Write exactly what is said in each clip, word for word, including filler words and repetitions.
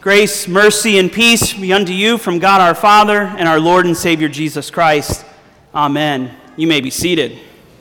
Grace, mercy, and peace be unto you from God our Father and our Lord and Savior Jesus Christ. Amen. You may be seated.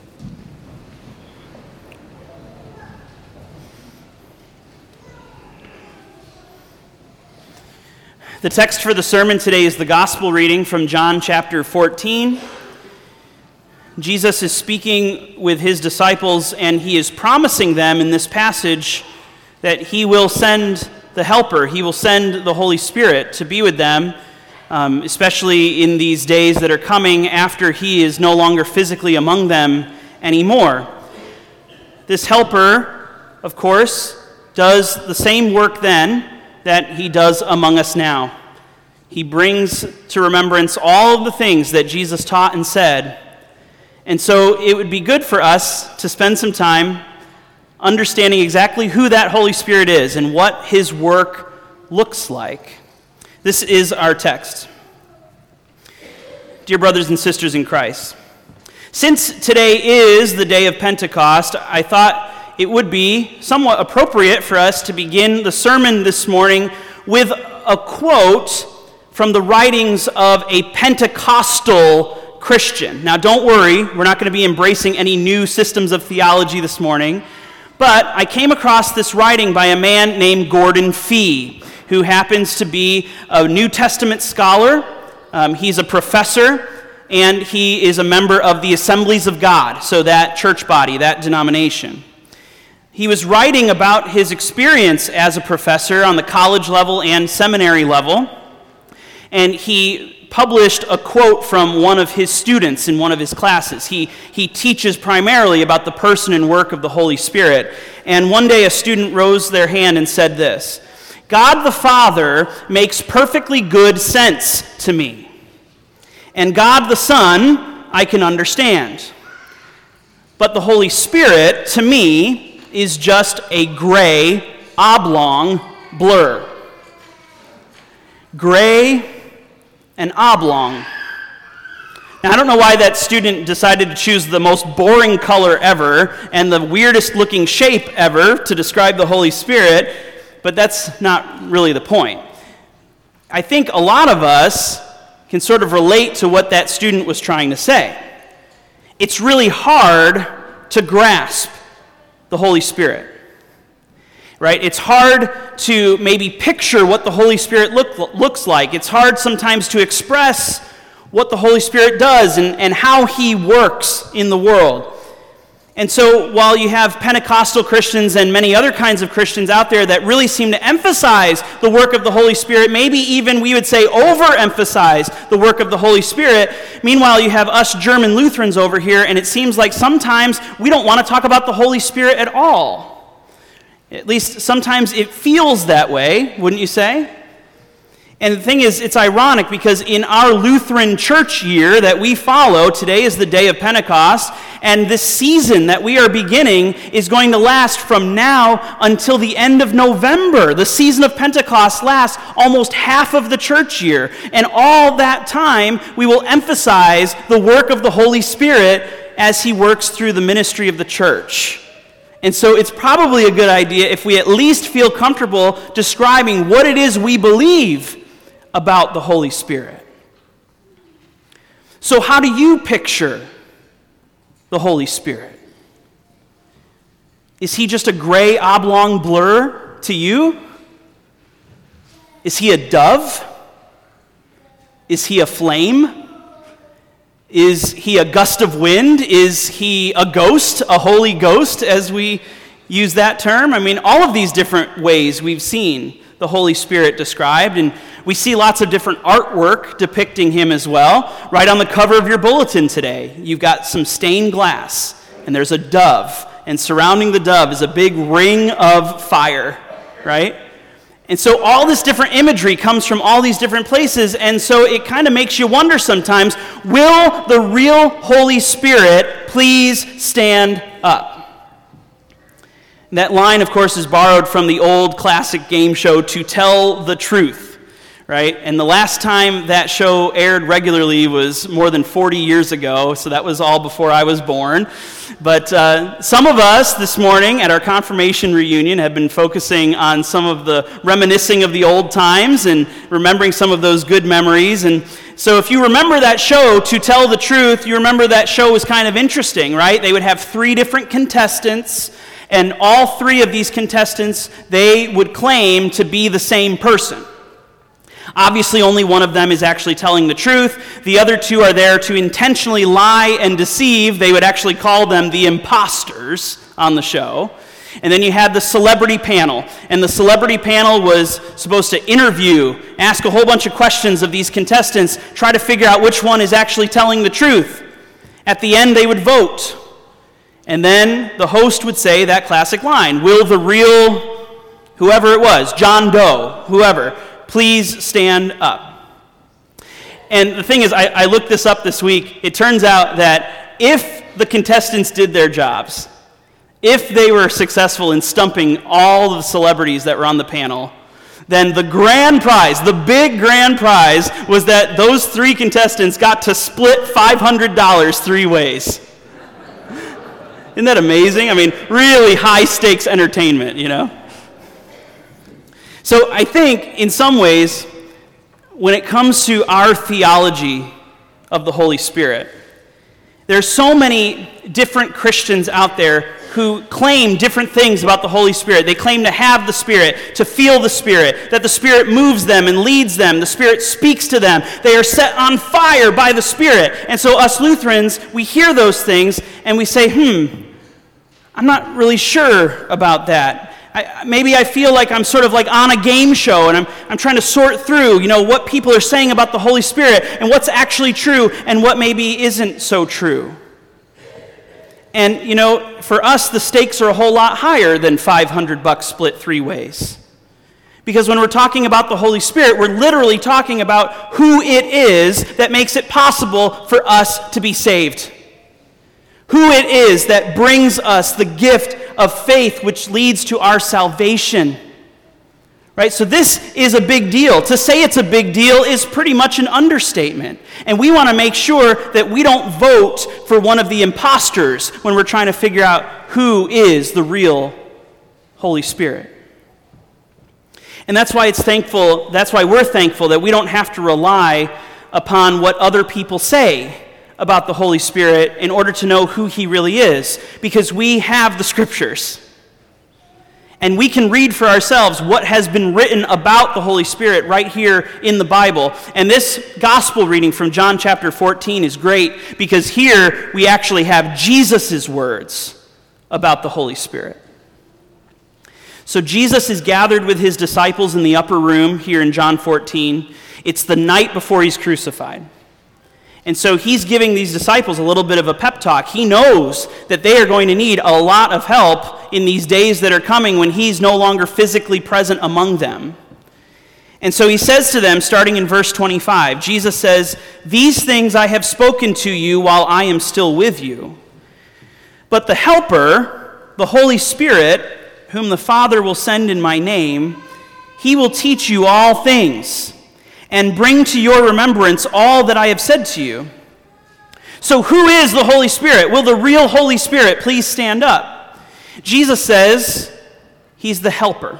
The text for the sermon today is the gospel reading from John chapter fourteen. Jesus is speaking with his disciples, and he is promising them in this passage that he will send the Helper, he will send the Holy Spirit to be with them, um, especially in these days that are coming after he is no longer physically among them anymore. This Helper, of course, does the same work then that he does among us now. He brings to remembrance all of the things that Jesus taught and said. And so it would be good for us to spend some time understanding exactly who that Holy Spirit is and what his work looks like. This is our text. Dear brothers and sisters in Christ, since today is the day of Pentecost, I thought it would be somewhat appropriate for us to begin the sermon this morning with a quote from the writings of a Pentecostal Christian. Now, don't worry, we're not going to be embracing any new systems of theology this morning, but I came across this writing by a man named Gordon Fee, who happens to be a New Testament scholar. Um, he's a professor, and he is a member of the Assemblies of God, so that church body, that denomination. He was writing about his experience as a professor on the college level and seminary level, and he published a quote from one of his students in one of his classes. He, he teaches primarily about the person and work of the Holy Spirit, and one day a student rose their hand and said this: "God the Father makes perfectly good sense to me, and God the Son I can understand, but the Holy Spirit to me is just a gray, oblong blur." Gray and oblong. Now, I don't know why that student decided to choose the most boring color ever and the weirdest looking shape ever to describe the Holy Spirit, but that's not really the point. I think a lot of us can sort of relate to what that student was trying to say. It's really hard to grasp the Holy Spirit. Right? It's hard to maybe picture what the Holy Spirit look, looks like. It's hard sometimes to express what the Holy Spirit does and, and how he works in the world. And so while you have Pentecostal Christians and many other kinds of Christians out there that really seem to emphasize the work of the Holy Spirit, maybe even we would say overemphasize the work of the Holy Spirit, meanwhile you have us German Lutherans over here, and it seems like sometimes we don't want to talk about the Holy Spirit at all. At least sometimes it feels that way, wouldn't you say? And the thing is, it's ironic because in our Lutheran church year that we follow, today is the day of Pentecost, and this season that we are beginning is going to last from now until the end of November. The season of Pentecost lasts almost half of the church year, and all that time we will emphasize the work of the Holy Spirit as he works through the ministry of the church. And so it's probably a good idea if we at least feel comfortable describing what it is we believe about the Holy Spirit. So how do you picture the Holy Spirit? Is he just a gray oblong blur to you? Is he a dove? Is he a flame? Is he a gust of wind? Is he a ghost, a Holy Ghost, as we use that term? I mean, all of these different ways we've seen the Holy Spirit described, and we see lots of different artwork depicting him as well. Right on the cover of your bulletin today, you've got some stained glass, and there's a dove, and surrounding the dove is a big ring of fire, right? And so all this different imagery comes from all these different places, and so it kind of makes you wonder sometimes, will the real Holy Spirit please stand up? And that line, of course, is borrowed from the old classic game show, To Tell the Truth, right? And the last time that show aired regularly was more than forty years ago, so that was all before I was born. But uh, some of us this morning at our confirmation reunion have been focusing on some of the reminiscing of the old times and remembering some of those good memories. And so if you remember that show, to tell the truth, you remember that show was kind of interesting, right? They would have three different contestants, and all three of these contestants, they would claim to be the same person. Obviously, only one of them is actually telling the truth. The other two are there to intentionally lie and deceive. They would actually call them the imposters on the show. And then you had the celebrity panel. And the celebrity panel was supposed to interview, ask a whole bunch of questions of these contestants, try to figure out which one is actually telling the truth. At the end, they would vote. And then the host would say that classic line, will the real, whoever it was, John Doe, whoever, please stand up. And the thing is, I, I looked this up this week. It turns out that if the contestants did their jobs, if they were successful in stumping all the celebrities that were on the panel, then the grand prize, the big grand prize, was that those three contestants got to split five hundred dollars three ways. Isn't that amazing? I mean, really high-stakes entertainment, you know? So I think, in some ways, when it comes to our theology of the Holy Spirit, there's so many different Christians out there who claim different things about the Holy Spirit. They claim to have the Spirit, to feel the Spirit, that the Spirit moves them and leads them. The Spirit speaks to them. They are set on fire by the Spirit. And so us Lutherans, we hear those things and we say, hmm, I'm not really sure about that. I, maybe I feel like I'm sort of like on a game show, and I'm, I'm trying to sort through, you know, what people are saying about the Holy Spirit and what's actually true and what maybe isn't so true. And, you know, for us, the stakes are a whole lot higher than five hundred bucks split three ways. Because when we're talking about the Holy Spirit, we're literally talking about who it is that makes it possible for us to be saved. Who it is that brings us the gift of faith which leads to our salvation. Right? So this is a big deal. To say it's a big deal is pretty much an understatement. And we want to make sure that we don't vote for one of the imposters when we're trying to figure out who is the real Holy Spirit. And that's why it's thankful, that's why we're thankful that we don't have to rely upon what other people say about the Holy Spirit in order to know who he really is, because we have the Scriptures. And we can read for ourselves what has been written about the Holy Spirit right here in the Bible. And this gospel reading from John chapter fourteen is great because here we actually have Jesus' words about the Holy Spirit. So Jesus is gathered with his disciples in the upper room here in John fourteen. It's the night before he's crucified. And so he's giving these disciples a little bit of a pep talk. He knows that they are going to need a lot of help in these days that are coming when he's no longer physically present among them. And so he says to them, starting in verse twenty-five, Jesus says, "These things I have spoken to you while I am still with you. But the Helper, the Holy Spirit, whom the Father will send in my name, he will teach you all things and bring to your remembrance all that I have said to you." So who is the Holy Spirit? Will the real Holy Spirit please stand up? Jesus says he's the Helper.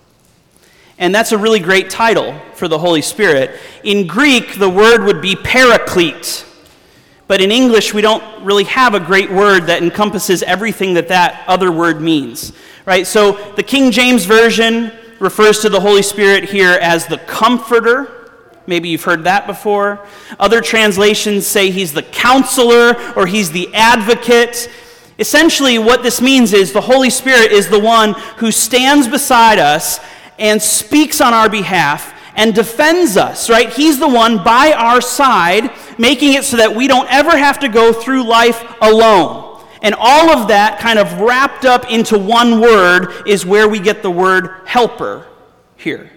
And that's a really great title for the Holy Spirit. In Greek, the word would be paraclete. But in English, we don't really have a great word that encompasses everything that that other word means. Right? So the King James Version refers to the Holy Spirit here as the Comforter. Maybe you've heard that before. Other translations say he's the Counselor or he's the Advocate. Essentially, what this means is the Holy Spirit is the one who stands beside us and speaks on our behalf and defends us, right? He's the one by our side, making it so that we don't ever have to go through life alone. And all of that kind of wrapped up into one word is where we get the word helper here.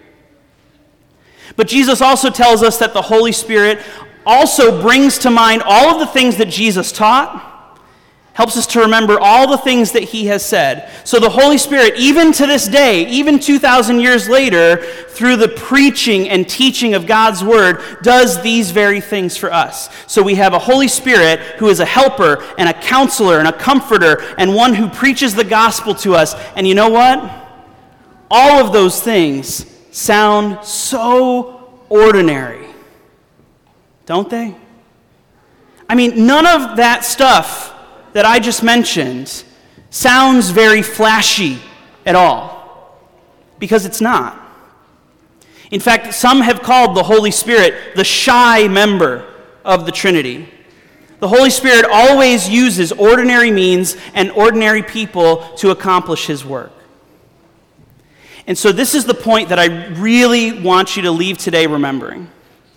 But Jesus also tells us that the Holy Spirit also brings to mind all of the things that Jesus taught, helps us to remember all the things that he has said. So the Holy Spirit, even to this day, even two thousand years later, through the preaching and teaching of God's word, does these very things for us. So we have a Holy Spirit who is a helper and a counselor and a comforter and one who preaches the gospel to us. And you know what? All of those things sound so ordinary, don't they? I mean, none of that stuff that I just mentioned sounds very flashy at all, because it's not. In fact, some have called the Holy Spirit the shy member of the Trinity. The Holy Spirit always uses ordinary means and ordinary people to accomplish his work. And so this is the point that I really want you to leave today remembering.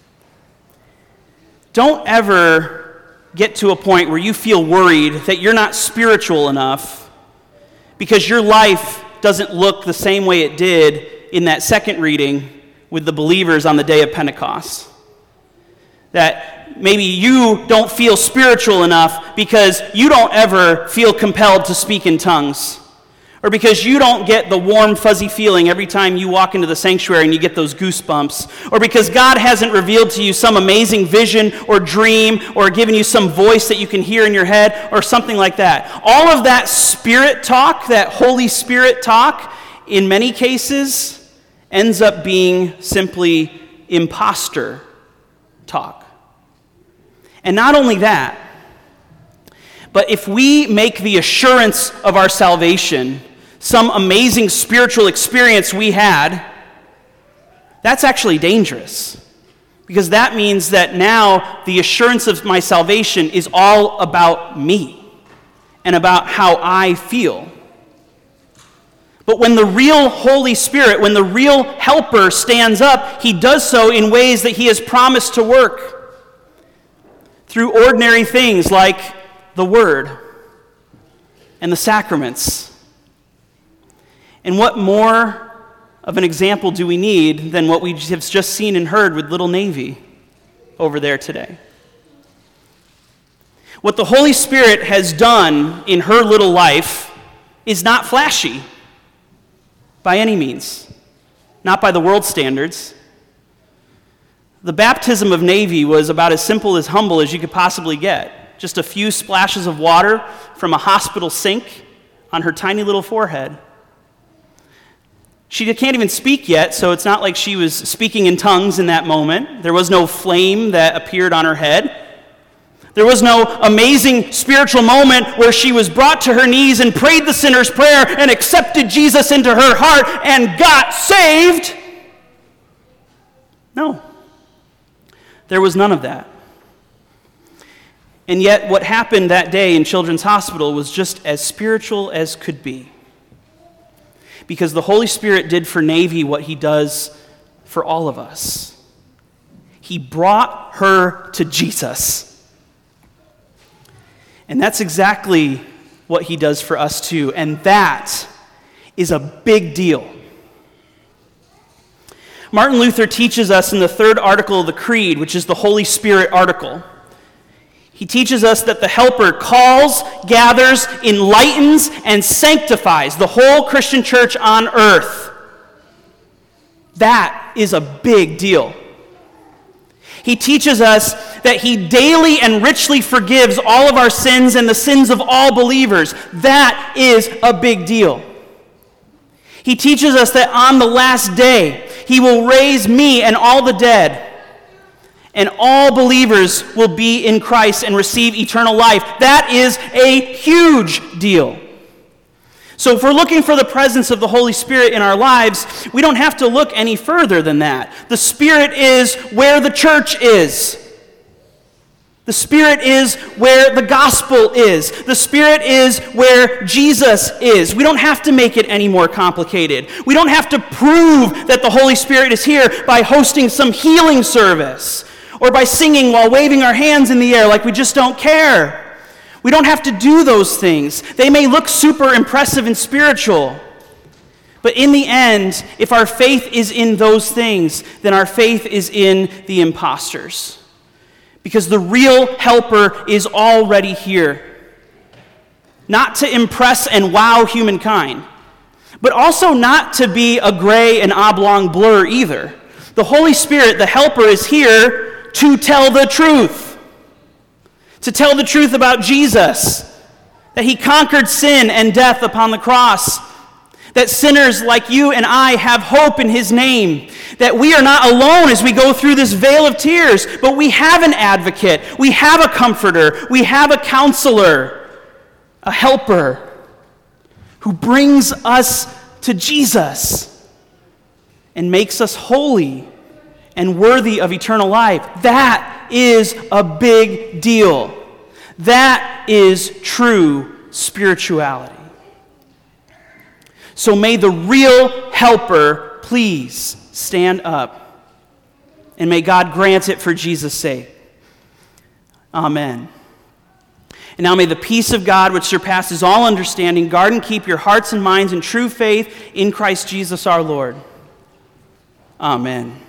Don't ever get to a point where you feel worried that you're not spiritual enough because your life doesn't look the same way it did in that second reading with the believers on the day of Pentecost. That maybe you don't feel spiritual enough because you don't ever feel compelled to speak in tongues, or because you don't get the warm, fuzzy feeling every time you walk into the sanctuary and you get those goosebumps, or because God hasn't revealed to you some amazing vision or dream or given you some voice that you can hear in your head or something like that. All of that spirit talk, that Holy Spirit talk, in many cases ends up being simply imposter talk. And not only that, but if we make the assurance of our salvation some amazing spiritual experience we had, that's actually dangerous. Because that means that now the assurance of my salvation is all about me and about how I feel. But when the real Holy Spirit, when the real helper stands up, he does so in ways that he has promised to work through ordinary things like the Word and the sacraments. And what more of an example do we need than what we have just seen and heard with little Navy over there today? What the Holy Spirit has done in her little life is not flashy by any means, not by the world's standards. The baptism of Navy was about as simple as humble as you could possibly get. Just a few splashes of water from a hospital sink on her tiny little forehead. She can't even speak yet, so it's not like she was speaking in tongues in that moment. There was no flame that appeared on her head. There was no amazing spiritual moment where she was brought to her knees and prayed the sinner's prayer and accepted Jesus into her heart and got saved. No. There was none of that. And yet what happened that day in Children's Hospital was just as spiritual as could be. Because the Holy Spirit did for Navy what he does for all of us. He brought her to Jesus. And that's exactly what he does for us too. And that is a big deal. Martin Luther teaches us in the third article of the Creed, which is the Holy Spirit article. He teaches us that the Helper calls, gathers, enlightens, and sanctifies the whole Christian church on earth. That is a big deal. He teaches us that he daily and richly forgives all of our sins and the sins of all believers. That is a big deal. He teaches us that on the last day, he will raise me and all the dead, and all believers will be in Christ and receive eternal life. That is a huge deal. So if we're looking for the presence of the Holy Spirit in our lives, we don't have to look any further than that. The Spirit is where the church is. The Spirit is where the gospel is. The Spirit is where Jesus is. We don't have to make it any more complicated. We don't have to prove that the Holy Spirit is here by hosting some healing service or by singing while waving our hands in the air like we just don't care. We don't have to do those things. They may look super impressive and spiritual, but in the end, if our faith is in those things, then our faith is in the imposters. Because the real helper is already here. not to impress and wow humankind, but also not to be a gray and oblong blur either. The Holy Spirit, the Helper, is here to tell the truth. To tell the truth about Jesus, that he conquered sin and death upon the cross, that sinners like you and I have hope in his name, that we are not alone as we go through this vale of tears, but we have an advocate, we have a comforter, we have a counselor, a helper who brings us to Jesus and makes us holy and worthy of eternal life. That is a big deal. That is true spirituality. So may the real helper please stand up, and may God grant it for Jesus' sake. Amen. And now may the peace of God, which surpasses all understanding, guard and keep your hearts and minds in true faith in Christ Jesus our Lord. Amen.